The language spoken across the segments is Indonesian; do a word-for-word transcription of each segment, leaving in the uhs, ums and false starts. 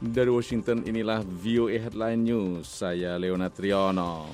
Dari Washington, inilah V O A Headline News, saya Leona Triono.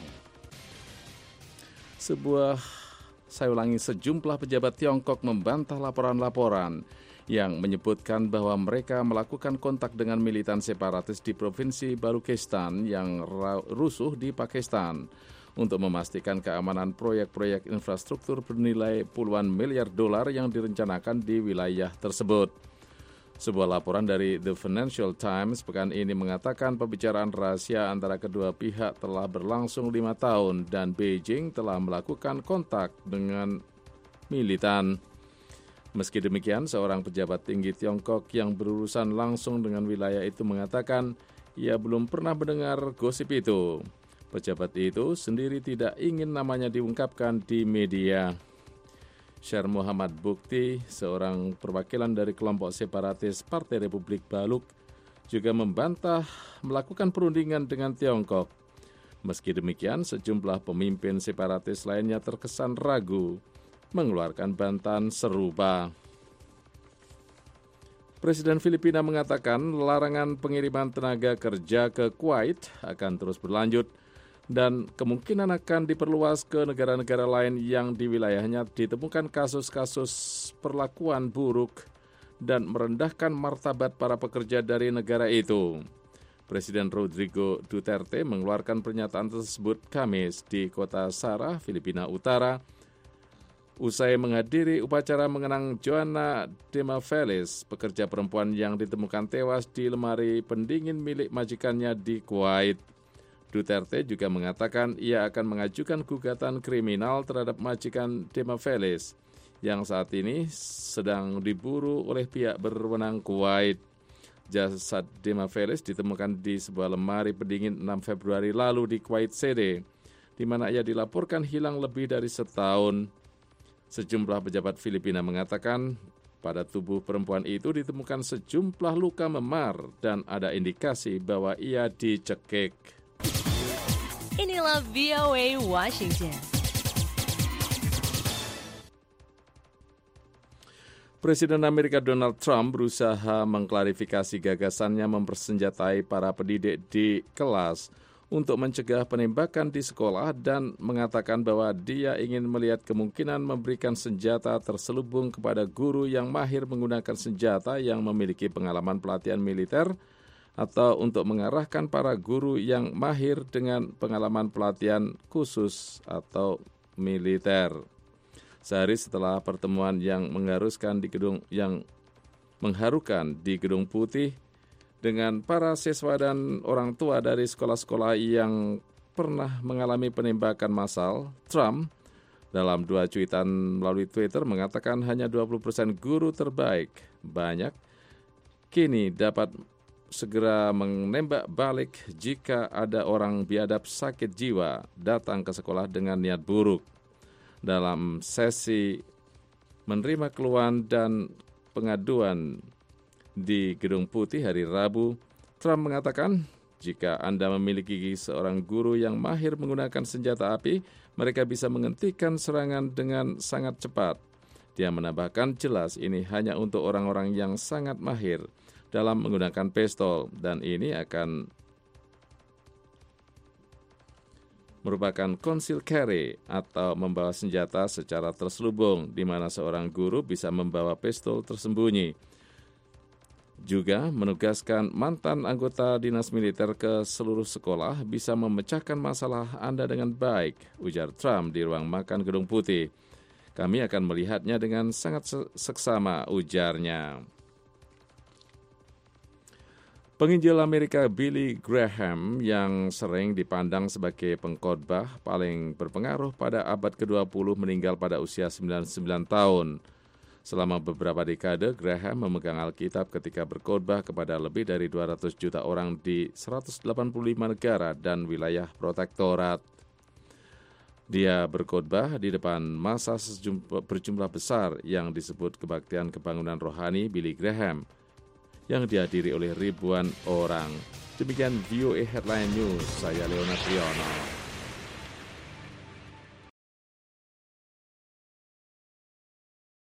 Sebuah, saya ulangi, sejumlah pejabat Tiongkok membantah laporan-laporan yang menyebutkan bahwa mereka melakukan kontak dengan militan separatis di Provinsi Baluchistan yang rusuh di Pakistan untuk memastikan keamanan proyek-proyek infrastruktur bernilai puluhan miliar dolar yang direncanakan di wilayah tersebut. Sebuah laporan dari The Financial Times pekan ini mengatakan pembicaraan rahasia antara kedua pihak telah berlangsung lima tahun dan Beijing telah melakukan kontak dengan militan. Meski demikian, seorang pejabat tinggi Tiongkok yang berurusan langsung dengan wilayah itu mengatakan ia belum pernah mendengar gosip itu. Pejabat itu sendiri tidak ingin namanya diungkapkan di media. Syar Muhammad Bukti, seorang perwakilan dari kelompok separatis Partai Republik Baluk, juga membantah melakukan perundingan dengan Tiongkok. Meski demikian, sejumlah pemimpin separatis lainnya terkesan ragu mengeluarkan bantahan serupa. Presiden Filipina mengatakan larangan pengiriman tenaga kerja ke Kuwait akan terus berlanjut dan kemungkinan akan diperluas ke negara-negara lain yang di wilayahnya ditemukan kasus-kasus perlakuan buruk dan merendahkan martabat para pekerja dari negara itu. Presiden Rodrigo Duterte mengeluarkan pernyataan tersebut Kamis di kota Sara, Filipina Utara, usai menghadiri upacara mengenang Joanna Demafelis, pekerja perempuan yang ditemukan tewas di lemari pendingin milik majikannya di Kuwait. Duterte juga mengatakan ia akan mengajukan gugatan kriminal terhadap majikan Demafelis yang saat ini sedang diburu oleh pihak berwenang Kuwait. Jasad Demafelis ditemukan di sebuah lemari pendingin enam Februari lalu di Kuwait City, di mana ia dilaporkan hilang lebih dari setahun. Sejumlah pejabat Filipina mengatakan pada tubuh perempuan itu ditemukan sejumlah luka memar dan ada indikasi bahwa ia dicekik. Inilah V O A Washington. Presiden Amerika Donald Trump berusaha mengklarifikasi gagasannya mempersenjatai para pendidik di kelas untuk mencegah penembakan di sekolah dan mengatakan bahwa dia ingin melihat kemungkinan memberikan senjata terselubung kepada guru yang mahir menggunakan senjata yang memiliki pengalaman pelatihan militer atau untuk mengarahkan para guru yang mahir dengan pengalaman pelatihan khusus atau militer. Sehari setelah pertemuan yang mengharuskan di gedung yang mengharukan di Gedung Putih dengan para siswa dan orang tua dari sekolah-sekolah yang pernah mengalami penembakan massal, Trump dalam dua cuitan melalui Twitter mengatakan hanya dua puluh persen guru terbaik banyak kini dapat segera menembak balik jika ada orang biadab sakit jiwa datang ke sekolah dengan niat buruk. Dalam sesi menerima keluhan dan pengaduan di Gedung Putih hari Rabu, Trump mengatakan jika Anda memiliki seorang guru yang mahir menggunakan senjata api, mereka bisa menghentikan serangan dengan sangat cepat. Dia menambahkan jelas ini hanya untuk orang-orang yang sangat mahir dalam menggunakan pistol, dan ini akan merupakan concealed carry atau membawa senjata secara terselubung, di mana seorang guru bisa membawa pistol tersembunyi. Juga menugaskan mantan anggota dinas militer ke seluruh sekolah bisa memecahkan masalah Anda dengan baik, ujar Trump di ruang makan Gedung Putih. Kami akan melihatnya dengan sangat seksama, ujarnya. Penginjil Amerika Billy Graham yang sering dipandang sebagai pengkhotbah paling berpengaruh pada abad ke dua puluh meninggal pada usia sembilan puluh sembilan tahun. Selama beberapa dekade, Graham memegang Alkitab ketika berkhotbah kepada lebih dari dua ratus juta orang di seratus delapan puluh lima negara dan wilayah protektorat. Dia berkhotbah di depan massa berjumlah besar yang disebut Kebaktian Kebangunan Rohani Billy Graham, yang dihadiri oleh ribuan orang. Demikian V O A Headline News, saya Leona Triono.